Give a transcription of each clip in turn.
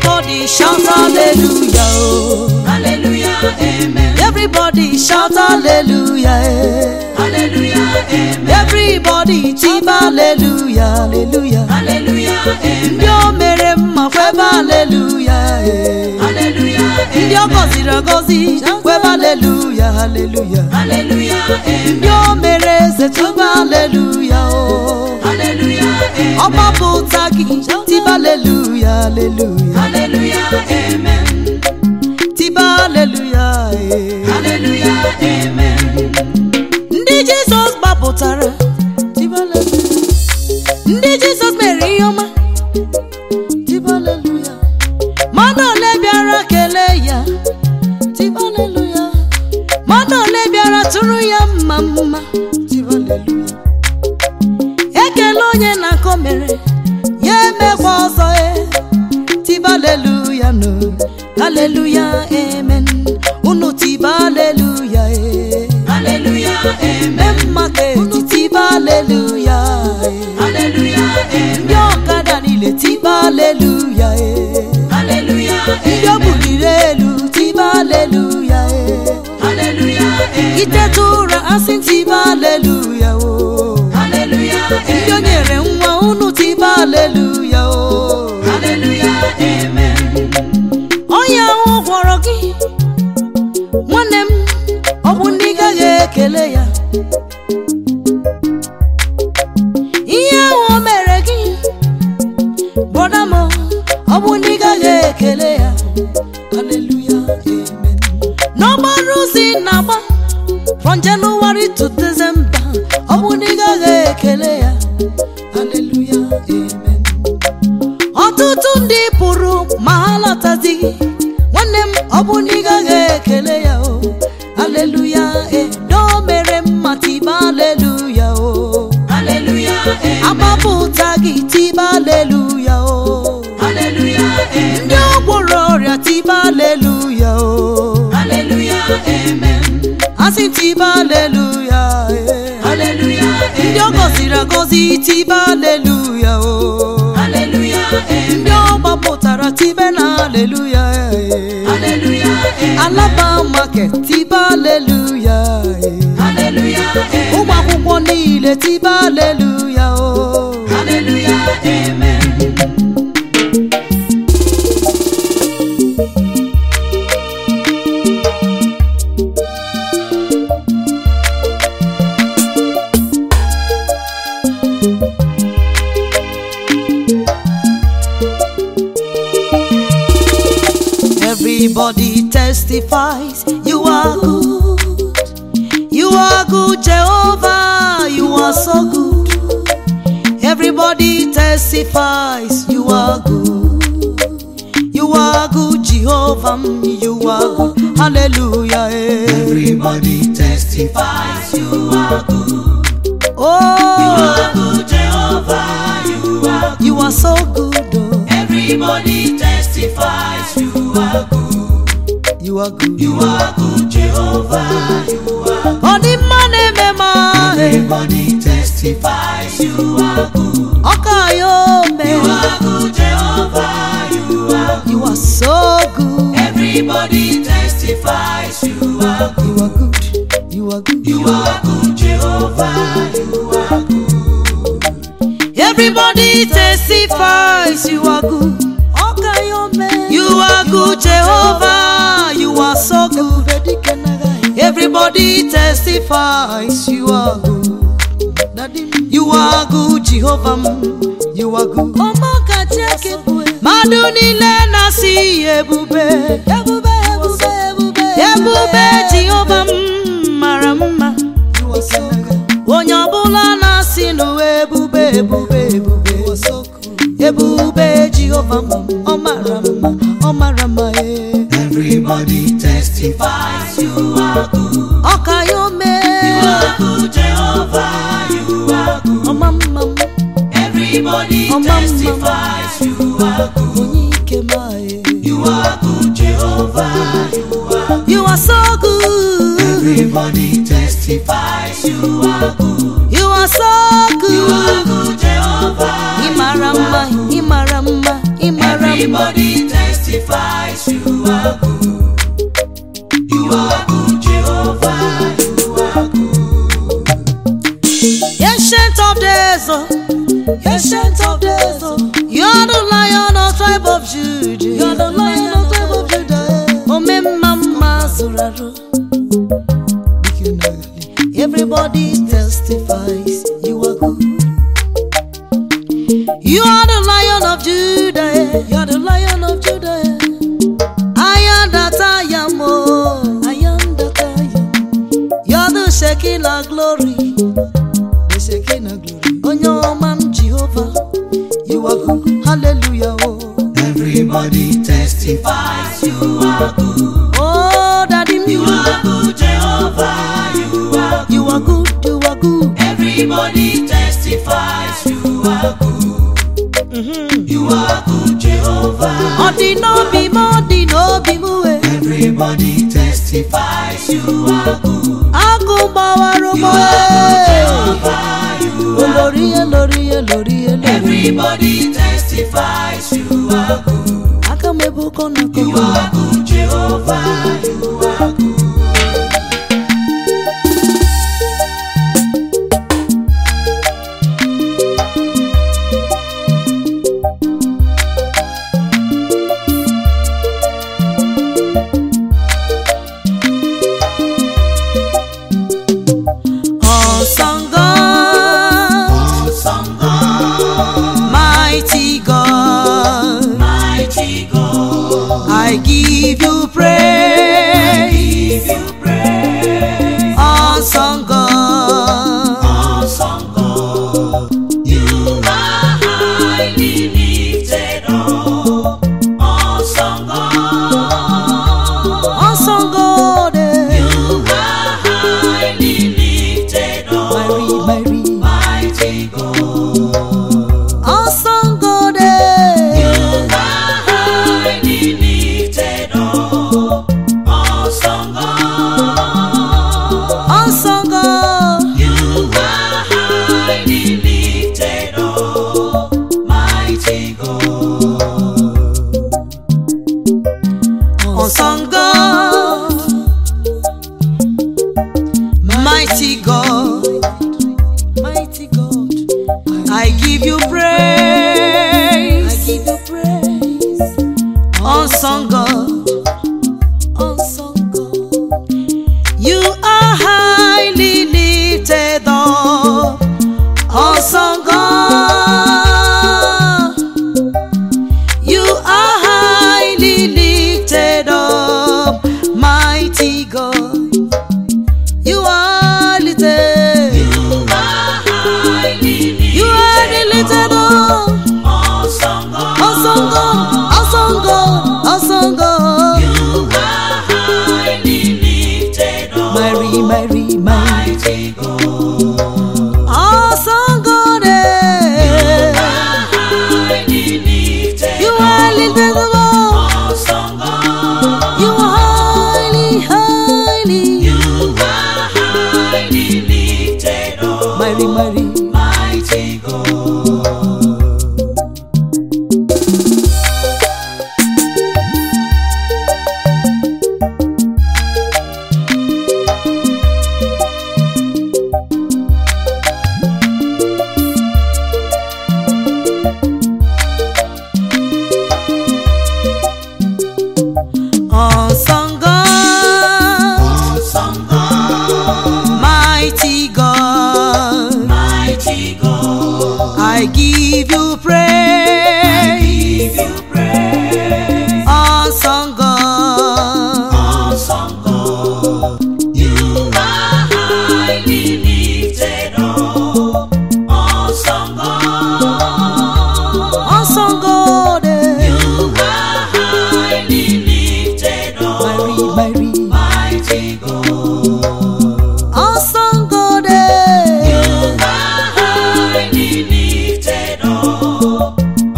Everybody shout hallelujah, oh. Hallelujah, amen. Everybody shout hallelujah, Hallelujah, amen. Everybody tip hallelujah, hallelujah. Hallelujah, amen. Ndio mere mma kweba hallelujah, Hallelujah, ndio amen. gozira gozi kweba hallelujah, hallelujah. Hallelujah, amen. Ndio mere ze tuba hallelujah, oh. Hallelujah, amen. Oba putagi tiba hallelujah, hallelujah. Hallelujah, amen. Tiba hallelujah, Hallelujah, amen. Ndi Jesus baputara tiba hallelujah. Ndi Jesus mere yoma tiba hallelujah. Mano le biara kele ya tiba hallelujah. Mano le biara turu ya mama tiba hallelujah. Ekele onye na komere ye mekwa ozo tiba hallelujah no. Hallelujah, amen. Unu tiba hallelujah, Hallelujah, amen. Mate tiba hallelujah, Hallelujah, amen. Yokada nile tiba hallelujah, Hallelujah, amen. Yobulirelu tiba hallelujah, Hallelujah, amen. Itetura asin tiba hallelujah, oh. Hallelujah, amen. Yonyere nwa unu tiba hallelujah, oh. Hallelujah, amen. Oya gworo gị nwanne m ọ bụ ndị gaghị ekele ya ihe ahụ mere gị brother m ọ bụ ndị gaghị ekele ya hallelujah amen n'ọgbara ozi na-agba from January to December ọ bụ ndị gaghị ekele ya hallelujah amen ọtụtụ ndị pụrụ ma ha lọtazighị nwanne m ọ bụ ndị gaghị ekele ya o hallelujah do mere mma tiba hallelujah o Hallelujah, amen. agbapụta gị tiba hallelujah o Hallelujah, amen. ndị ọgwụrụ ọrịa tiba hallelujah o Hallelujah, amen. asị tiba hallelujah Hallelujah, ndị ọ gọziri agọzi tiba hallelujah o Hallelujah, amen. ndị ọ gbapụtara tibe na hallelujah Hallelujah, amen. Alaba market tiba hallelujah Hallelujah, amen. ụmụ akwụkwọ niile tiba hallelujah o Hallelujah, amen. Everybody testifies you are good. You are good, Jehovah. You are so good. Everybody testifies you are good. You are good, Jehovah. You are good. Hallelujah. Everybody testifies you are good. Oh, You are good, Jehovah. You are good. you are so good. Oh, Everybody testifies you are good. you are good. You are good, Jehovah. You are good. Oh, the man Everybody testifies you are good. Okayo You me. are good, Jehovah. You are good. You are so good. Everybody testifies you are good. You are good. You are good. You are good, Jehovah. You are good. Everybody testifies you are good. Okayo me. You are good, Jehovah. You are so good. Everybody testifies you are good. You are good, Jehovah. You are good. Madu niile na-asị ebube. Ebube, ebube, ebube. Ebube Jehovah mara mma. Onye ọbụla na-asị n'ụwa ebube, ebube, ebube. Ebube Jehovah ọ mara mma, ọ mara mma. Everybody testifies you are good. Okayo me. You are good, Jehovah. You are good. Ọma mma m. Everybody Oh, Mama. testifies you are good. Onye ike ma. You are good, Jehovah. You are good. You are so good. Everybody testifies you are good. You are so good. You are good, Jehovah. Imarama, Imarama, Imarama. Everybody testifies. You are the Lion of Judah. You are the Lion of Judah. I am that I am. Oh, I am that I am. You are the Shekinah glory. The Shekinah glory. On your man Jehovah. You are good. Hallelujah. Oh. Everybody testifies you are good. Oh, Daddy, You are good, Jehovah. You are good. You are good. You are good. Everybody testifies you are good. You are good, Jehovah. Odi no be mue. Everybody testifies you are good. Akumbawa You romo. are good, Jehovah. You are Lori. Everybody testifies you are good. Akamebu kona You are good, Jehovah. You are good. Awesome God, Awesome God, mighty God, mighty God, I give you praise. give you praise. Awesome God, Awesome God, you are highly lifted up. Awesome God, awesome God, you are highly lifted up. Mary, Mighty God, awesome God, you are highly lifted up. Awesome God, awesome God, you are highly lifted up. Mighty God, awesome God, mighty God, mighty God, I give you praise. I give you praise. Awesome God, awesome God, you are highly lifted up. Awesome God, you are highly lifted up. Mighty God, you are lifted. you are highly You are lifted up. awesome God. Awesome God, awesome God, awesome God. You are highly lifted up. Mary. Mighty God, Awesome God, highly lifted you are lifted up. awesome God. You are highly. You are highly lifted up. Mary. Mighty God. Awesome God, Awesome God, mighty God, mighty God, I give you praise. give you praise. Awesome God, Awesome God, you are highly lifted up. Awesome God, awesome God, you are highly lifted up. Mary. Mighty God, Awesome God, you are highly lifted up.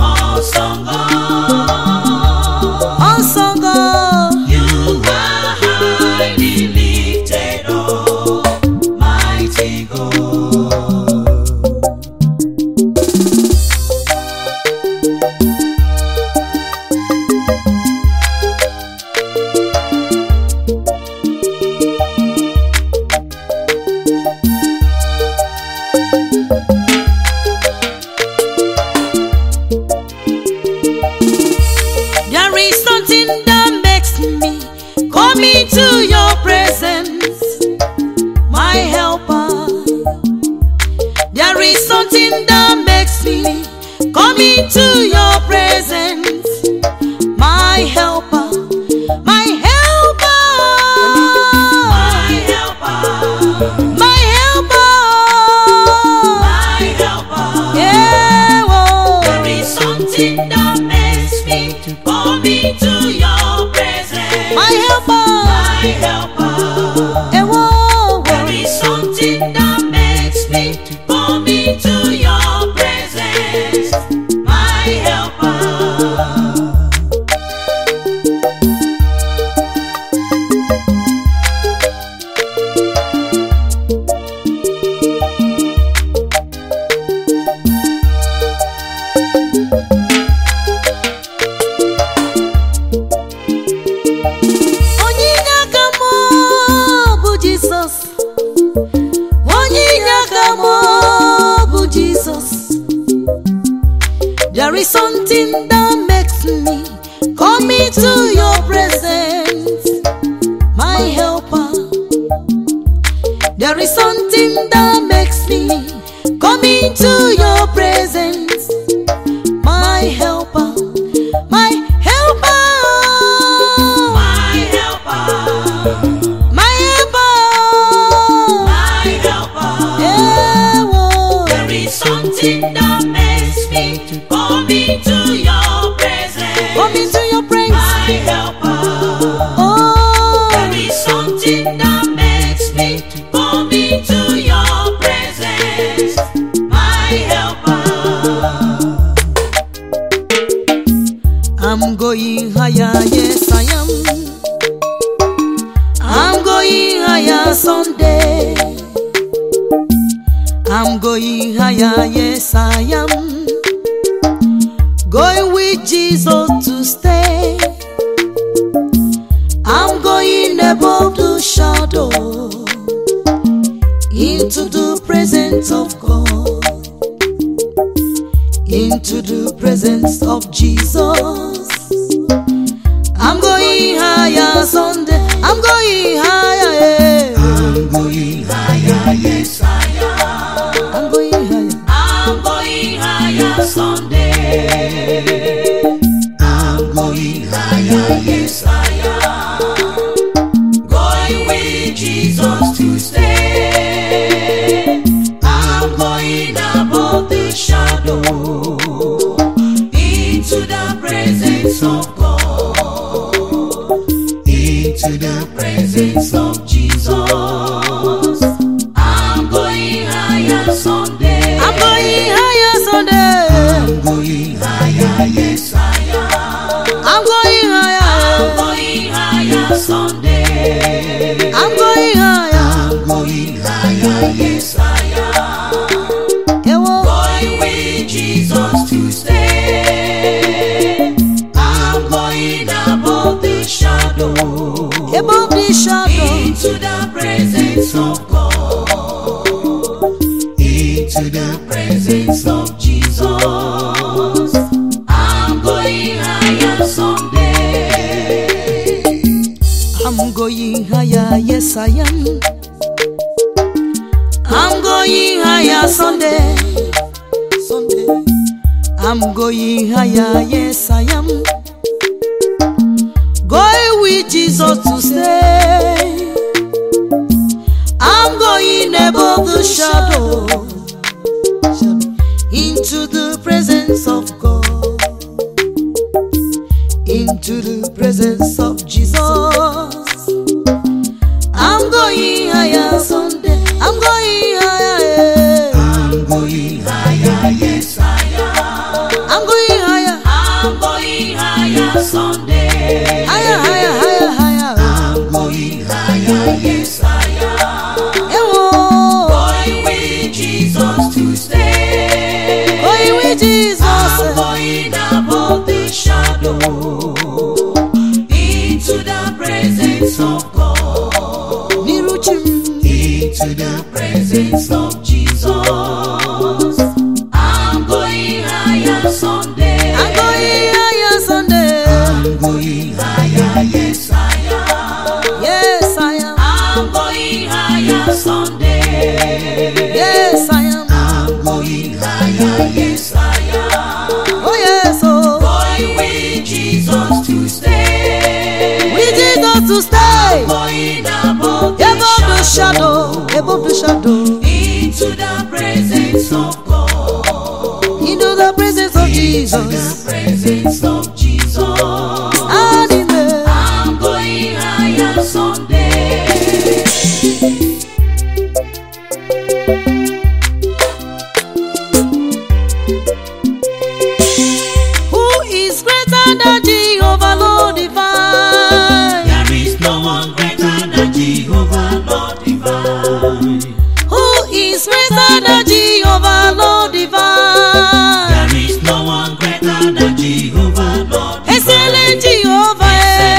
come into your presence, my helper, my helper, my helper, my helper, my helper. yeah, whoa. There is something that makes me come into your presence. My helper, My helper. yeah, whoa. There is something that makes me come into your presence. My helper. Onyinye aka m bụ Jizọs. Onyinye aka m bụ Jizọs. There is something that makes me come into your presence, my helper. There is something that makes me come into your presence, my helper, my helper, My helper. my helper. My helper. Yeah, whoa. There is something that makes me come into your presence. Come into your presence. My helper. Oh, There is something that makes me come into your presence. My helper. I'm going higher, yes I am. I'm going higher someday. I'm going higher, yes I am. Going with Jesus to stay. I'm going above the shadow into the presence of God, into the presence of Jesus. I'm going higher someday. I'm going higher, yeah. I'm going higher, yes I am. I'm going higher. I'm going higher someday. I'm going higher, yes I am. Going with Jesus to stay. I'm going above the shadow into the presence of God, into the presence of Jesus. I'm going higher someday. I'm going higher someday. I'm going higher, yes I am. I'm going higher. I'm going higher someday. I'm going higher. I'm going higher, yes I am. Yeah, whoa. Going with Jesus to stay. I'm going above the shadow Above the shadow. into the presence of God, into the presence of Jesus. I'm going higher someday. I'm going higher, yes I am. I'm going higher someday. Someday. I'm going higher, yes I am. Going with Jesus to stay. I'm going above the shadow into the presence of God, into the presence of Jesus. I'm going higher someday. I'm going higher, yeah. I'm going higher, yes I am. I'm going higher, I'm going higher someday. higher, higher, higher, higher. I'm going higher, yes I am. Yeah, whoa. Going with Jesus to stay. Going with Jesus. I'm going above the shadow into the presence of God, Niruchim. into the presence of Jesus. I'm going higher someday. I'm going higher someday. I'm going higher, yes I am. Yes, I am. I'm going higher someday. Yes, I am. I'm going higher, yes I am. the shadow, above the shadow, into the presence of God, into the presence of Jesus. the presence of Jesus. And in the I'm going higher someday. who is greater than Jehovah, Lord divine? There is no one greater than Jehovah, Lord divine. Who is greater than Jehovah, Lord divine? There is no one greater than Jehovah, Lord divine. Excellent Jehovah,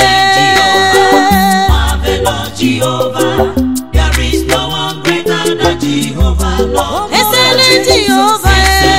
Marvelous Jehovah. There is no one greater than Jehovah, Lord. excellent Jehovah,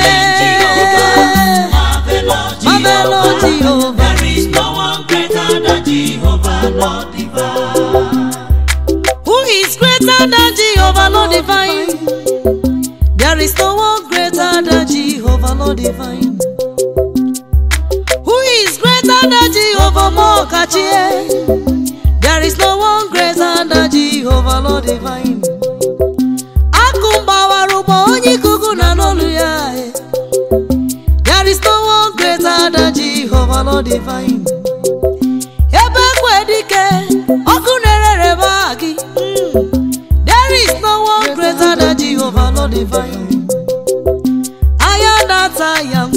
Marvelous marvelous Jehovah. Jehovah. There is no one greater than Jehovah, Lord divine. Who is greater than Jehovah, Lord divine? There is no one greater than Jehovah, Lord divine. Who is greater than Jehovah, Mokachie? There is no one greater than Jehovah, Lord divine. Akumba warubo onye kuku na n'olu ya. There is no one greater than Jehovah, Lord divine. Ebe kwedike oku nerere bagi. There is no one greater than Jehovah, Lord divine. I am that I am.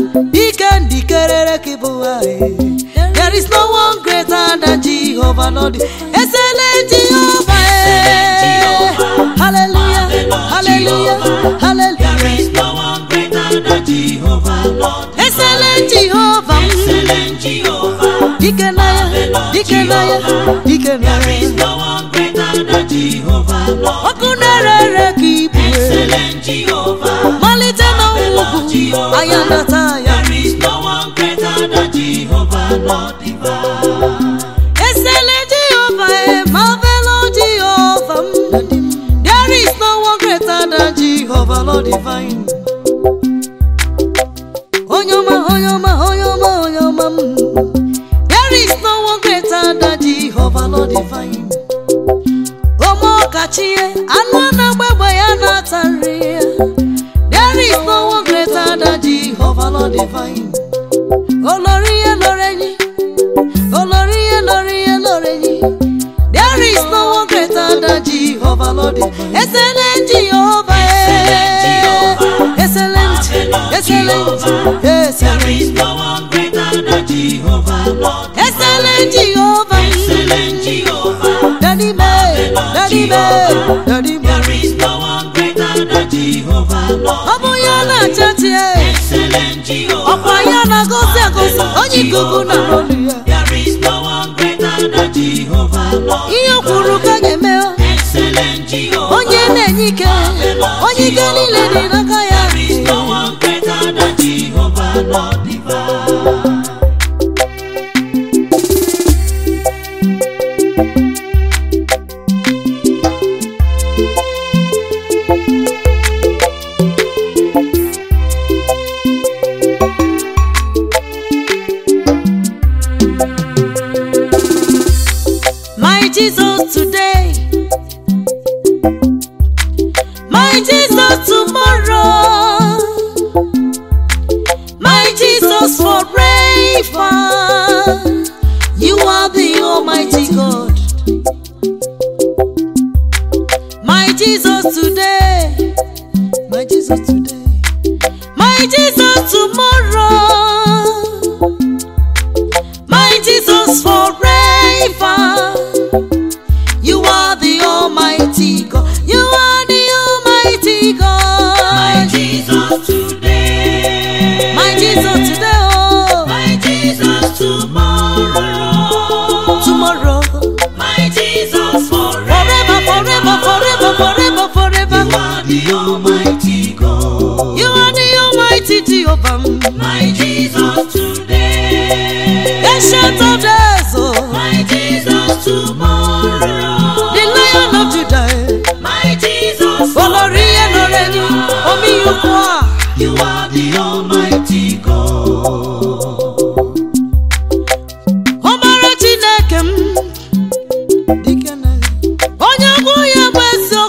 There is no one greater than Jehovah, Lord. Excellent Jehovah. Hallelujah. Hallelujah. There Hallelujah. is no one greater than Jehovah, Lord. Excellent Jehovah. Excellent Jehovah. Dikenaya. Dikenaya. There is Dikenaya. no one greater than Jehovah, Lord. Okunere kipu. Excellent Jehovah. Malite na ugu. I am that I am. There is no one greater than Jehovah, Lord divine. Excellent Jehovah, marvelous Jehovah. There is no one greater than Jehovah, Lord divine. Onyoma, onyoma, onyoma, onyoma. There is no one greater than Jehovah, Lord divine. Omo kachie, anwana baba ya natari. There is no one greater than Jehovah, Lord divine. Olori, Oloreni. Olori, Olori, Oloreni. There is no one greater than Jehovah, Lord. Excellent Jehovah, excellent, excellent, There excellent, is no one greater than Jehovah, Lord. excellent Jehovah. Excellent Jehovah. Daddy me, Daddy me, Daddy me. There is no one greater than Jehovah, Lord. Abuyana chatie, Excellent Jehovah. Opayana gosia gosi, onyi kuku na rolia. There is no one greater than Jehovah, Lord. Iyo kuru kanyemeo. Excellent Jehovah. Onye nenyike, onyike niile dị n'aka ya. There is no one greater than Jehovah, Lord divine. My Jesus today, my Jesus tomorrow, my Jesus forever. You are the Almighty God. My Jesus today, my Jesus today, my Jesus tomorrow, my Jesus forever. You are the Almighty God. You are the Almighty God. My Jesus today. My Jesus today, oh. My Jesus tomorrow. Tomorrow. My Jesus forever. Forever, forever, forever, forever, forever. You are the Almighty God. You are the Almighty Jehovah. My Jesus today. Ancient of days, oh. My Jesus tomorrow. The Lion of Judah. My Jesus Olori Oloreni, Omi Yukwa. You are the Almighty God. Omara Chineke m. Onye bụ ya bụ ezi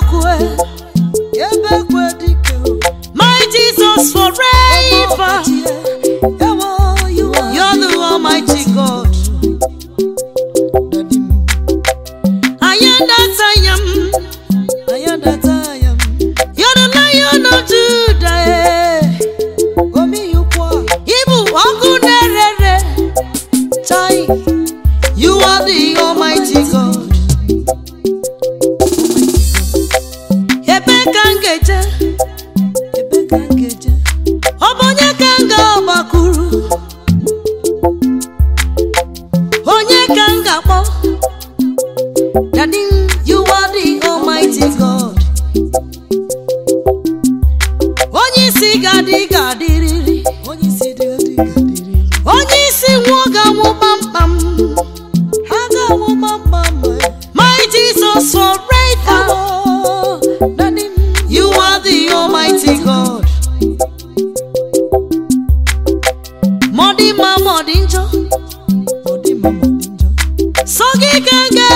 You are the Almighty God. Ebe kangeje, obonye kanga bakuru, onye kanga po. Daddy, you are the Almighty God. Onye si gadi gadi, onye si woga wo bam bam. My Jesus forever. You are the Almighty God. Modima modinjo, sogi ganga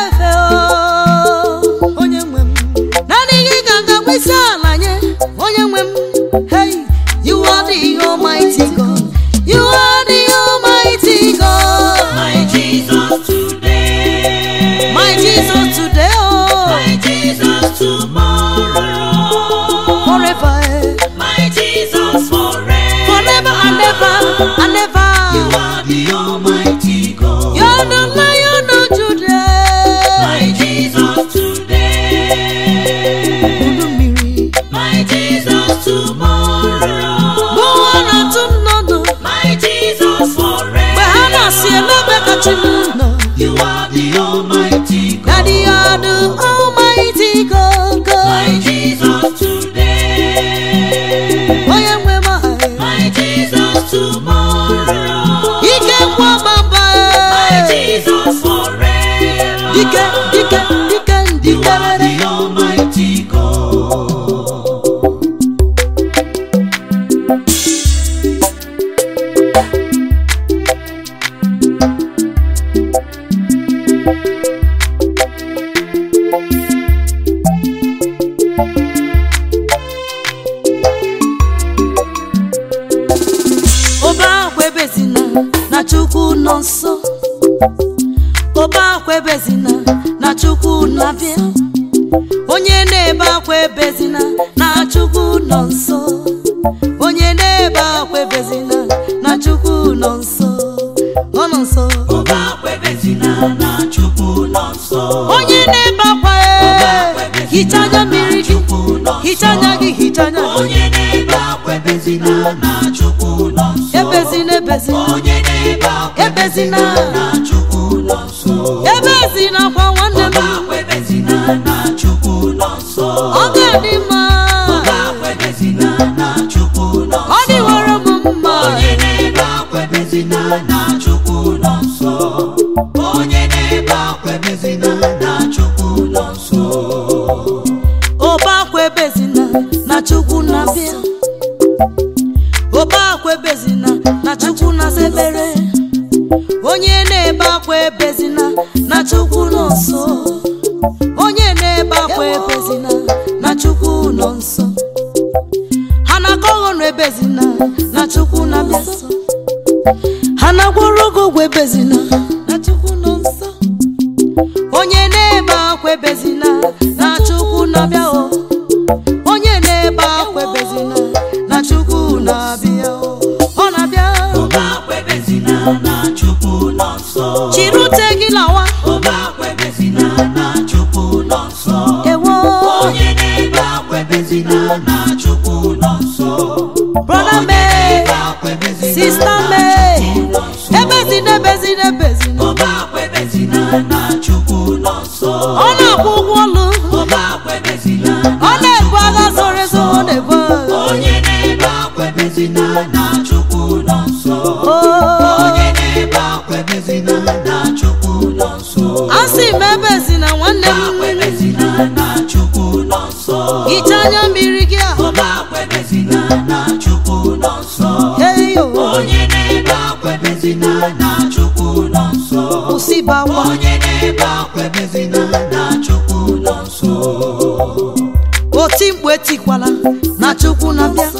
onye nwem. Nani ganga wisala nye onye nwem. Hey, you are the Almighty God. You are the Almighty God. My Jesus today. My Jesus today, oh. My Jesus tomorrow. Forever, My Jesus forever. forever and ever and ever. You are the Almighty God. You're the Lion of Judah. My Jesus today. My Jesus tomorrow. Go on to know. My Jesus forever. You are the Almighty God. Daddy, you're the Almighty God. My Jesus today. Oh, yeah, My Jesus tomorrow. He can walk by. My Jesus forever. He can. You are the Almighty God. Oba kwebezina na Chukwu nọ nso. Oba kwebezina na Chukwu na-abịa. Onye na-ebe akwa ebezina na Chukwu nọ nso. Onye na-ebe akwa ebezina na Chukwu nọ nso. Ọ nọ nso. Oba kwebezina na Chukwu nọ nso. Onye na-ebe akwa hicha anya mmiri gị. Hicha anya gị, hicha anya gị. Onye na-ebe akwa ebezina na Chukwu nọ nso. Ebezina, ebezina. Onye na-ebe akwa Ebezina. na Chukwu nọ nso. Ebezina kwa nwanne m. Oba kwebezina na Chukwu nọ nso. Ọ ga-adị mma. Oba kwebezina na Chukwu nọ nso. Ọ dịwara m mma. Onye na-ebe akwa ebezina na Chukwu nọ nso. Onye na-ebe akwa ebezina na Chukwu nọ nso. Oba akwa ebezina na Chukwu na-abịa. Oba akwa ebezina na Chukwu na-asa ekpere. Onye na-ebe akwa ebezina na Chukwu nọ nso. Onye na-ebe akwa ebezina na Chukwu nọ nso. Ha na-akọghọ ọnụ ebezina na Chukwu na-abịa nso. Ha na-agwọrọ oge ogwe ebezina na Chukwu nọ nso. Onye na-ebe akwa ebezina na Chukwu na-abịa o. Onye na-ebe akwa ebezina na Chukwu na-abịa o. Ọ na-abịa. Oba kwebezina na Chukwu nọ nso. Chirute gị lawa. Oba kwebezina na Chukwu nọ nso. Ewo. Onye na-ebe akwa ebezina na Chukwu nọ nso. Brother me, sister me. Ebezina, ebezina, ebezina. Oba kwebezina na Chukwu nọ nso. Ọ na-akwụ ụgwọ ọlụ. Oba kwebezina Ọ na-ebu agha zoro ezo, ọ na-ebu agha. onye na-ebe akwa ebezina na Chukwu nọ nso. Oh. Onye na-ebe akwa ebezina na Chukwu nọ nso. Asị m ebezina nwanne m. Akwa ebezina na Chukwu nọ nso. Hicha anya mmiri gị ahụ. Oba akwa ebezina na Chukwu nọ nso. Hey yo. Onye na-ebe akwa ebezina na Chukwu nọ nso. Kwụsị ịbawa. Onye na-ebe akwa ebezina na Chukwu nọ nso. Oti mkpu etikwala na Chukwu na-abịa.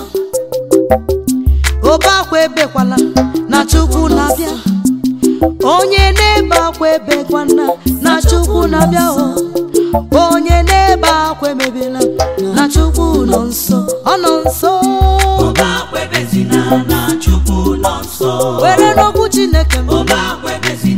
Oba akwa ebekwala na Chukwu na-abịa. Onye na-ebe akwa ebekwana na Chukwu na-abịa o. Onye na-ebe akwa emebila na Chukwu nọ nso. Ọ nọ nso. Oba akwa ebezina na Chukwu nọ nso. Were n'okwu Chineke m. Oba akwa ebezina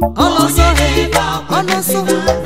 ọnụ nsọ, ọnụ nsọ.